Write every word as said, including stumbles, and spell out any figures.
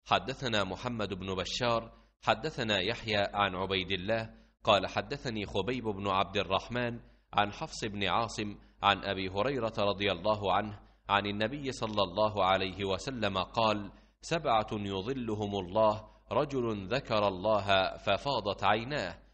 حدثنا محمد بن بشار حدثنا يحيى عن عبيد الله قال حدثني خبيب بن عبد الرحمن عن حفص بن عاصم عن أبي هريرة رضي الله عنه عن النبي صلى الله عليه وسلم قال: سبعة يظلهم الله: رجل ذكر الله ففاضت عيناه،